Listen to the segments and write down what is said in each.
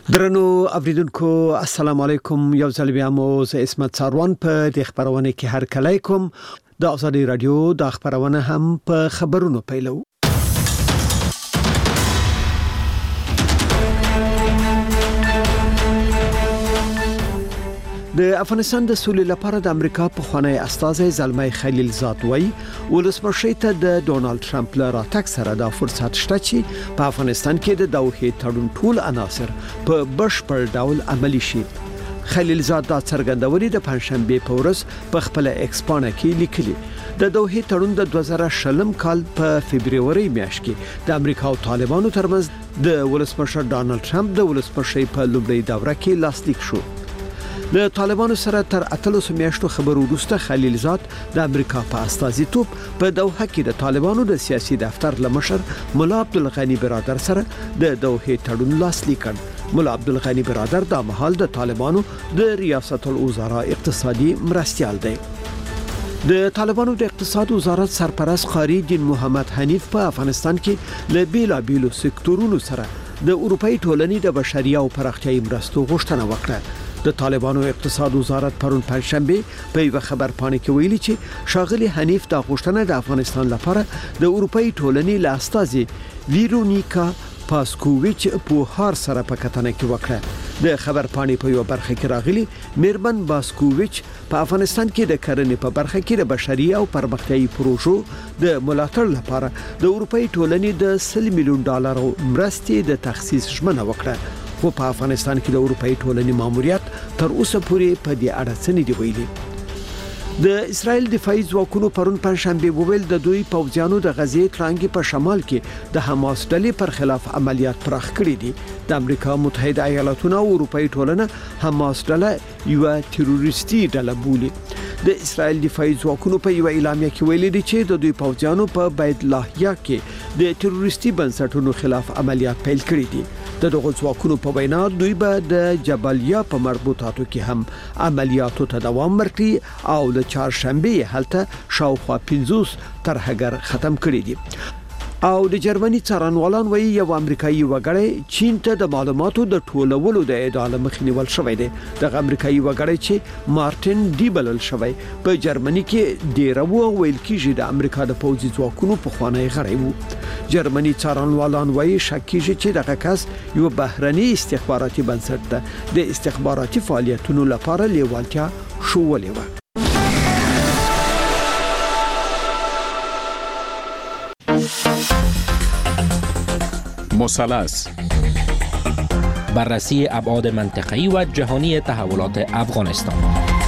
درنو اوریدونکو السلام علیکم. یو ځل بیا مو زه عصمت ساروان په د خبرونه کې هر کله کوم د آزادی رادیو د خبرونه هم په خبرونو پیلو. د افغانستان د سولې لپاره د امریکا په خوانی استازي زلمي خلیلزاد وای ولسمشر ته د ډونالد ټرمپ له راتګ سره د فرصت شته چې په افغانستان کې د دوحې تړون ټول عناصر په بشپړ ډول عملی شي. خلیلزاد دا څرګندونې د پنځشنبه په ورځ په خپل ایکس پاڼه کې لیکلي. د دوحې تړون د 2020 کال په فبرवरी میاشت کې د امریکا او طالبانو ترمنځ د ولسمشر ډونالد ټرمپ د ولسمشر په لومړي دوره کې لاسلیک شو. د طالبانو سره تر 18 میاشتو خبرو وروسته خلیلزاد د امریکا په استازیتوب په دوحه کې د طالبانو د سیاسي دفتر لمشر مولا عبدالغنی برادر سره د دوحې تړون لاسلیک کړ. مولا عبدالغنی برادر د مهال د طالبانو د ریاست الوزرا اقتصادي مرستیال دی. د طالبانو د اقتصاد وزارت سرپرست قاری دین محمد حنیف په افغانستان کې له بیلابیلو سکتورونو سره د اروپאי ټولنې د بشري او پراختیايي مرستو غوښتنه وکړه. د طالبانو اقتصاد وزارت پرون پنځشنبه په یو خبر پاڼه کې ویلي چې شاغلي حنیف د غوښتنه د افغانستان لپاره د اروپאי ټولنې له استازي ویرونیکا پاسکوویچ په هر سره په کتنه کې وکړه. د خبر پاڼې په یو برخه کې راغلي میرمن باسکوویچ په افغانستان کې د کرنې په برخه کې د بشري او پرمختیايي پروژو د ملاتړ لپاره د اروپאי ټولنې د $100 میلیون مرستې د تخصیص ژمنه وکړه. خو په افغانستان کې د اروپאי ټولنې ماموریت تر اوسه پورې په دې اړه څه نه دی ویلي. د اسرائیل دفاعي ځواکونو پرون پنځشنبه وویل د دوی پوځیانو د غزې ترانګي په شمال کې د حماس ډلې پر خلاف عملیات پراخ کړي دي. د امریکا متحده ایالاتونو او اروپאי ټولنه حماس ډله یو تروریستي ډله بولي. د اسرائیل دفاعي ځواکونو په یو اعلامیه کې ویلي دي چې د دوی پوځیانو په بیت لاهیا کې د تروریستي بنسټونو خلاف عملیات پیل کړي دي. د دغه ځواکونو په وینا دوی به د جبلیا په مربوطاتو کې هم عملیاتو ته دوام ورکړي او د چهارشنبه هلته شاوخوا 50 ترهګر ختم کړي دي. او د جرمني څارنوالان وایي یو امریکایي وګړی چین ته د معلوماتو د ټولولو د ادعا مخنیول شوی دی. د امریکایي وګړی چې مارټین دی بلل شوی په جرمني کې ډیر ویل کیږي د امریکا د پوځي ځواکونو په خوانی غړی وو. جرمني څارنوالان وایي شک کیږي چې دغه کس یو بهرني استخباراتي بنسټ ده د استخباراتي فعالیتونو لپاره لیوالتیا شوولې و. مثلث بررسی ابعاد منطقه‌ای و جهانی تحولات افغانستان.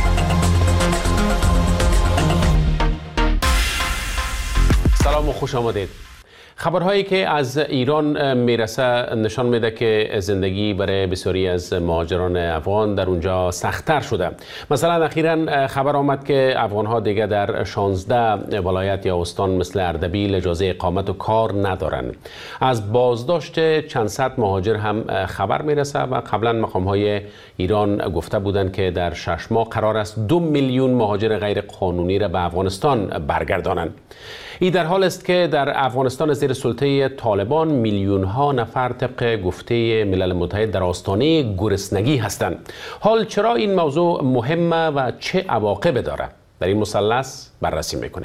سلام و خوش آمدید. خبرهایی که از ایران میرسه نشان میده که زندگی برای بسیاری از مهاجران افغان در اونجا سخت‌تر شده. مثلا اخیراً خبر آمد که افغان‌ها دیگه در 16 ولایت یا استان مثل اردبیل اجازه اقامت و کار ندارن. از بازداشت چند صد مهاجر هم خبر میرسه و قبلا مقام‌های ایران گفته بودند که در 6 ماه قرار است 2 میلیون مهاجر غیر قانونی را به افغانستان برگردانند. این در حال است که در افغانستان زیر سلطه طالبان میلیون ها نفر طبق گفته ملل متحد در آستانه گرسنگی هستند. حال چرا این موضوع مهمه و چه عواقب داره؟ در این مثلث بررسی میکنیم.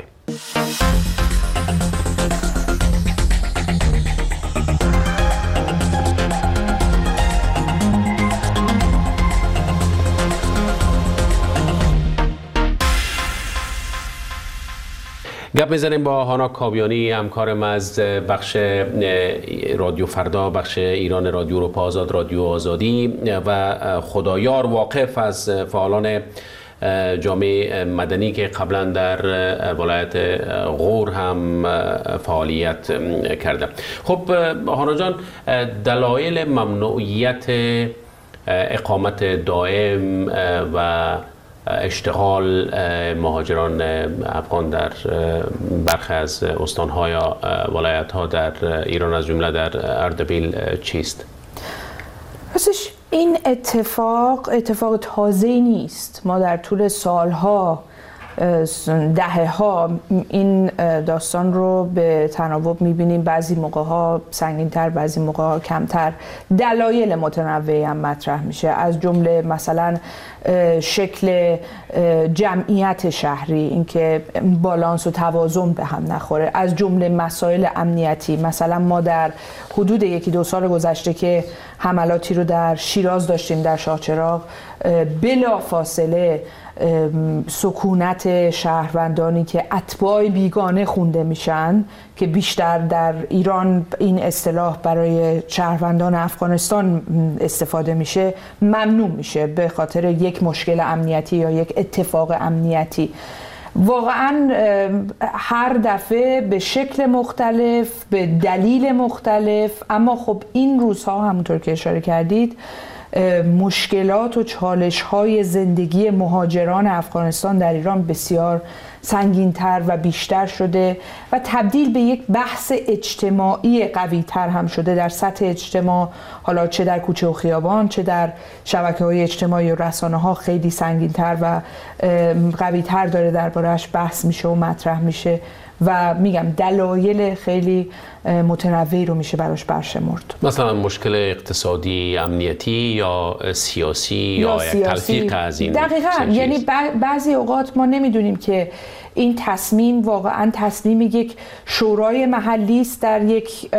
گپ میزنیم با هانا کاویانی، همکارم از بخش رادیو فردا، بخش ایران رادیو اروپا آزاد، رادیو آزادی و خدایار واقف از فعالان جامعه مدنی که قبلا در ولایت غور هم فعالیت کرده. خب هانا جان، دلایل ممنوعیت اقامت دائم و اشتغال مهاجران افغان در برخی از استان‌ها یا ولایت‌ها در ایران از جمله در اردبیل چیست؟ راستش این اتفاق تازه‌ای نیست. ما در طول سالها دهه‌ها این داستان رو به تناوب می‌بینیم، بعضی موقع‌ها سنگین‌تر، بعضی موقع‌ها کمتر. دلایل متنوعی هم مطرح میشه، از جمله مثلا شکل جمعیت شهری، اینکه بالانس و توازن به هم نخوره، از جمله مسائل امنیتی. مثلا ما در حدود 1-2 سال گذشته که حملاتی رو در شیراز داشتیم، در شاهچراغ، بلافاصله سکونت شهروندانی که اتباع بیگانه خونده میشن، که بیشتر در ایران این اصطلاح برای شهروندان افغانستان استفاده میشه، ممنوع میشه به خاطر یک مشکل امنیتی یا یک اتفاق امنیتی. واقعا هر دفعه به شکل مختلف، به دلیل مختلف، اما خب این روزها همونطور که اشاره کردید مشکلات و چالش‌های زندگی مهاجران افغانستان در ایران بسیار سنگین‌تر و بیشتر شده و تبدیل به یک بحث اجتماعی قوی‌تر هم شده در سطح اجتماع، حالا چه در کوچه و خیابان، چه در شبکه‌های اجتماعی و رسانه‌ها خیلی سنگین‌تر و قوی‌تر داره درباره‌اش بحث میشه و مطرح میشه و میگم دلایل خیلی متنوعی رو میشه براش برشمرد. مثلا مشکل اقتصادی، امنیتی یا سیاسی یا یک تلفیق از این. دقیقاً، یعنی بعضی اوقات ما نمیدونیم که این تصمیم واقعاً تصمیم یک شورای محلی است در یک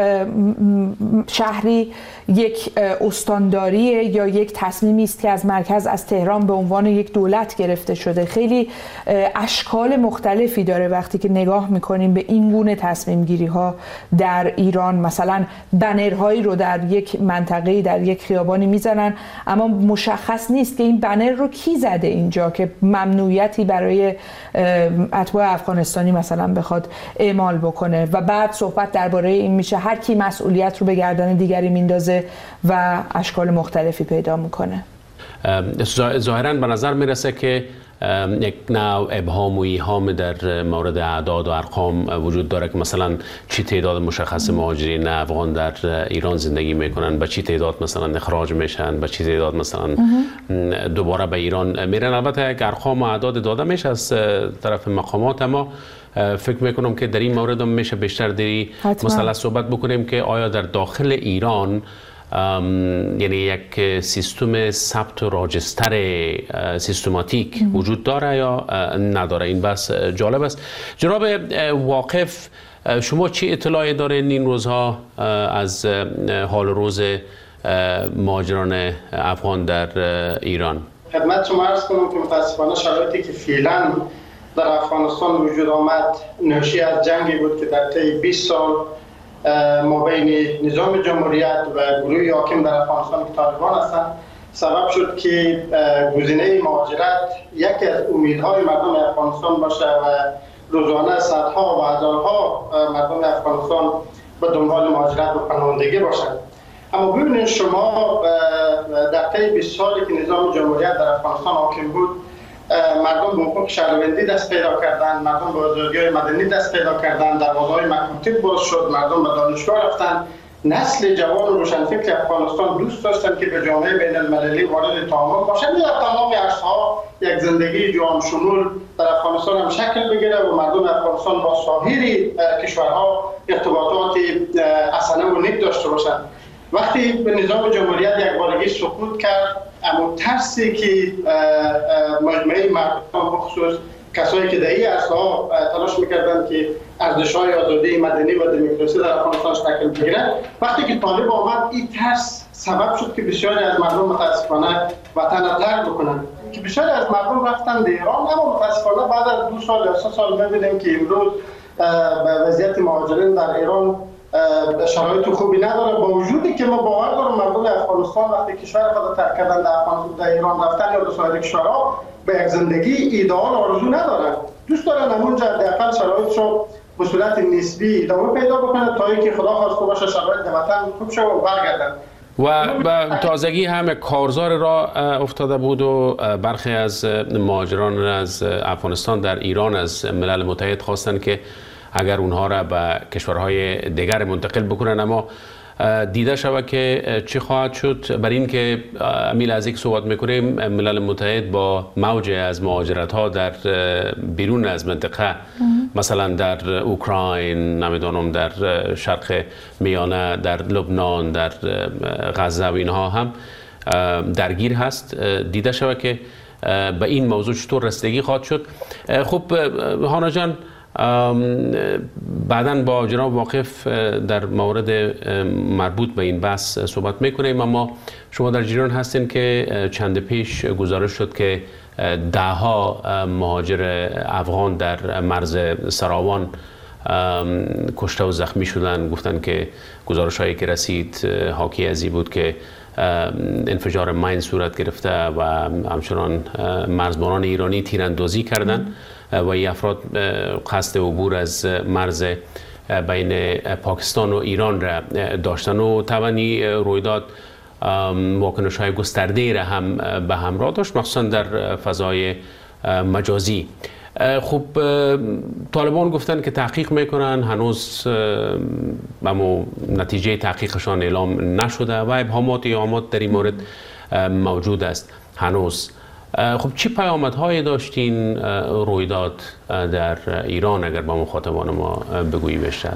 شهری، یک استانداریه، یا یک تصمیمی است که از مرکز، از تهران به عنوان یک دولت گرفته شده. خیلی اشکال مختلفی داره وقتی که نگاه میکنیم به این گونه تصمیم گیری ها در ایران. مثلا بنرهایی رو در یک منطقه، در یک خیابانی میزنن، اما مشخص نیست که این بنر رو کی زده اینجا که ممنوعیتی برای اتباع افغانستانی مثلا بخواد اعمال بکنه و بعد صحبت درباره این میشه هر کی مسئولیت رو به گردن دیگری میندازه و اشکال مختلفی پیدا میکنه. ظاهراً به نظر میرسه که یک نوع ابهام و ایهام در مورد اعداد و ارقام وجود داره که مثلا چی تعداد مشخص مهاجرین افغان در ایران زندگی میکنن، به چی تعداد مثلا اخراج میشن، به چی تعداد مثلا دوباره به ایران میرن. البته یک ارقام و اعداد داده میشه از طرف مقامات، اما فکر میکنم که در این مورد هم میشه بیشتر دری مثلا صحبت بکنیم که آیا در داخل ایران یعنی یک سیستم ثبت و راجستر سیستماتیک وجود داره یا نداره. این بس جالب است. جناب واقف، شما چی اطلاعی دارین این روزها از حال روز مهاجران افغان در ایران؟ خدمت شما عرض کنم که متاسفانه شرایطی که فعلا در افغانستان وجود آمد ناشی از جنگی بود که در طی 20 سال مابین نظام جمهوریت و گروه حاکم در افغانستان که طالبان هستند سبب شد که گزینه مهاجرت یکی از امیدهای مردم افغانستان باشه و روزانه صدها و هزارها مردم افغانستان به دنبال مهاجرت و پناهندگی باشند. اما ببینید شما در طی 20 سالی که نظام جمهوریت در افغانستان حاکم بود، مردم به حقوق شهروندی دست پیدا کردند، مردم به آزادی‌های مدنی دست پیدا کردند، دروازه‌های مکاتب باز شد، مردم به دانشگاه رفتند. نسل جوان و روشنفکر افغانستان دوست داشتند که به جامعه بین المللی وارد تعامل باشند، یا تمام عرصه‌ها یک زندگی جهان شمول در افغانستان هم شکل بگیره و مردم افغانستان با سایر کشورها ارتباطات حسنه و نیک داشته باشند. وقتی به نظام جمهوریت یک بارگی سقوط کرد، اما ترسی که مجموعه مردم بخصوص کسایی که در این عرصه‌ها تلاش می‌کردند که ارزش‌های آزادی مدنی و دموکراسی در افغانستان شکل بگیرد، وقتی که طالب آمد این ترس سبب شد که بسیاری از مردم متاسفانه وطن را ترک بکنند، که بسیاری از مردم رفتند به ایران. اما متاسفانه بعد از 2 سال یا 3 سال می‌بینیم که امروز وضعیت مهاجرین در ایران شرایط خوبی نداره، با وجودی که ما باور دارم مردم افغانستان وقتی کشور خود ترک کردن در ایران رفتن یا در سایر کشورها به یک زندگی ایدئال آرزو ندارن، دوست دارن همونجا حداقل شرایط رو به صورت نسبی ادامه پیدا بکنن تا اینکه خدا خواسته باشه شرایط در وطن خوب شه و برگردن. و تازگی هم کارزار را افتاده بود و برخی از مهاجران از افغانستان در ایران از ملل متحد خواستند که اگر اونها را به کشورهای دیگر منتقل بکنن، اما دیده شود که چی خواهد شد. بر این که امیل از یک صحبت میکنیم، ملل متحد با موج از مهاجرت ها در بیرون از منطقه، مثلا در اوکراین، نمیدونم در شرق میانه، در لبنان، در غزه و اینها هم درگیر هست. دیده شود که به این موضوع چطور رسیدگی خواهد شد. خب هانا جان، بعداً با جناب واقف در مورد مربوط به این بحث صحبت میکنیم، اما شما در جریان هستین که چند پیش گزارش شد که دهها مهاجر افغان در مرز سراوان کشته و زخمی شدن. گفتن که گزارش هایی که رسید حاکی از این بود که انفجار ماین صورت گرفته و همچنان مرزبانان ایرانی تیراندازی کردند و این افراد قصد عبور از مرز بین پاکستان و ایران را داشتن و طبعا رویداد واکنش های گسترده را هم به همراه داشت، مخصوصا در فضای مجازی. خب طالبان گفتن که تحقیق میکنن، هنوز اما نتیجه تحقیقشان اعلام نشده و ابهامات در این مورد موجود است هنوز. خب چی پیامدهایی داشتین رویداد در ایران، اگر با مخاطبان ما بگویی بیشتر؟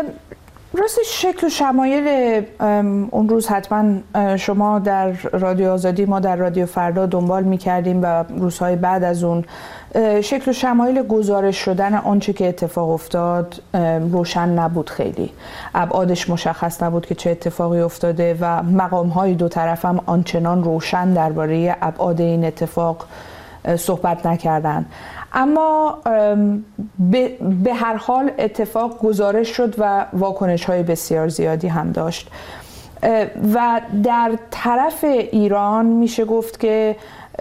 راستش شکل و شمایل اون روز حتما شما در رادیو آزادی، ما در رادیو فردا دنبال می‌کردیم و روزهای بعد از اون شکل و شمایل گزارش شدن آنچه که اتفاق افتاد روشن نبود. خیلی ابعادش مشخص نبود که چه اتفاقی افتاده و مقام‌های دو طرف هم آنچنان روشن درباره ابعاد این اتفاق صحبت نکردند. اما به هر حال اتفاق گزارش شد و واکنش‌های بسیار زیادی هم داشت و در طرف ایران میشه گفت که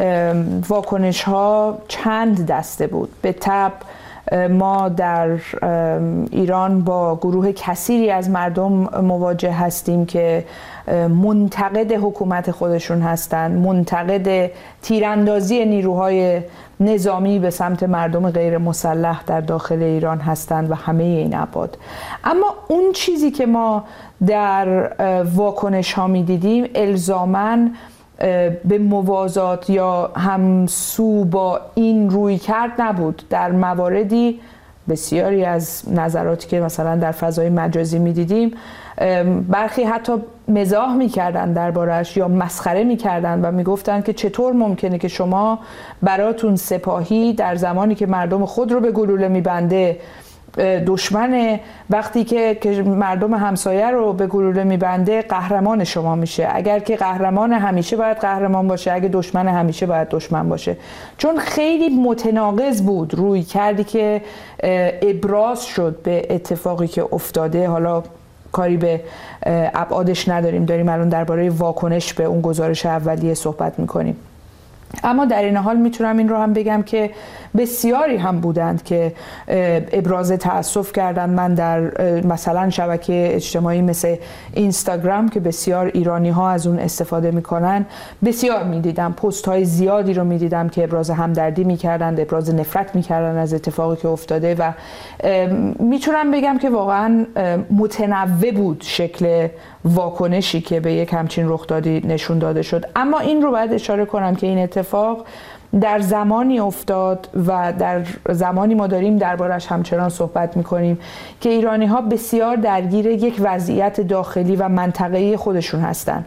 واکنش‌ها چند دسته بود. به طبع ما در ایران با گروه کثیری از مردم مواجه هستیم که منتقد حکومت خودشون هستند، منتقد تیراندازی نیروهای نظامی به سمت مردم غیر مسلح در داخل ایران هستند و همه این ابعاد. اما اون چیزی که ما در واکنش ها می دیدیم الزاماً به موازات یا همسو با این روی کرد نبود. در مواردی بسیاری از نظراتی که مثلا در فضای مجازی می دیدیم، برخی حتی مزاح می‌کردن دربارش یا مسخره می‌کردن و می‌گفتن که چطور ممکنه که شما براتون سپاهی در زمانی که مردم خود رو به گلوله می‌بنده دشمن، وقتی که مردم همسایه رو به گلوله می‌بنده قهرمان شما میشه. اگر که قهرمان همیشه باید قهرمان باشه، اگه دشمن همیشه باید دشمن باشه. چون خیلی متناقض بود روی کردی که ابراز شد به اتفاقی که افتاده. حالا کاری به ابعادش نداریم، داریم الان درباره واکنش به اون گزارش اولیه صحبت میکنیم. اما در این حال میتونم این رو هم بگم که بسیاری هم بودند که ابراز تأسف کردند. من در مثلا شبکه اجتماعی مثل اینستاگرام که بسیار ایرانی ها از اون استفاده میکنن بسیار میدیدم، پست های زیادی رو میدیدم که ابراز همدردی میکردند، ابراز نفرت میکردن از اتفاقی که افتاده و میتونم بگم که واقعا متنوع بود شکل واکنشی که به یک همچین رخدادی نشون داده شد. اما این رو باید اشاره کنم که این اتفاق در زمانی افتاد و در زمانی ما داریم دربارش همچنان صحبت میکنیم که ایرانی ها بسیار درگیر یک وضعیت داخلی و منطقه‌ای خودشون هستن.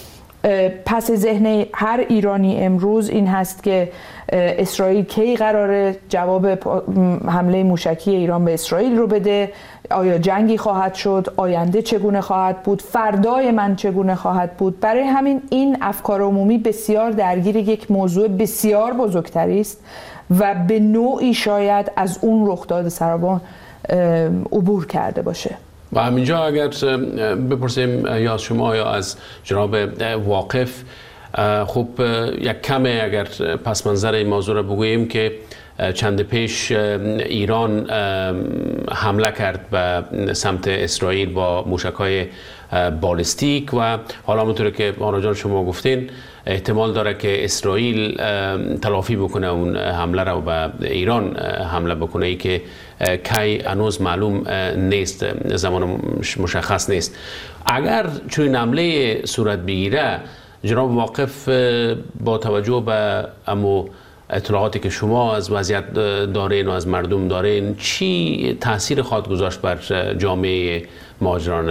پس ذهن هر ایرانی امروز این هست که اسرائیل کی قراره جواب حمله موشکی ایران به اسرائیل رو بده، آیا جنگی خواهد شد، آینده چگونه خواهد بود، فردای من چگونه خواهد بود. برای همین این افکار عمومی بسیار درگیر یک موضوع بسیار بزرگتری است و به نوعی شاید از اون رخداد سراوان عبور کرده باشه. و همینجا اگر بپرسیم یا از شما یا از جناب واقف، خب یک کمه اگر پس منظر این موضوع رو بگوییم که چند پیش ایران حمله کرد به سمت اسرائیل با موشک‌های بالستیک و حالا همونطور که آنا جان شما گفتین احتمال داره که اسرائیل تلافی بکنه اون حمله رو به ایران حمله بکنه، ای که کی هنوز معلوم نیست، زمان مشخص نیست. اگر چون حمله صورت بگیره جناب واقف با توجه به امو اطلاعاتی که شما از وضعیت دارین و از مردم دارین چی تاثیر خواهد گذاشت بر جامعه مهاجران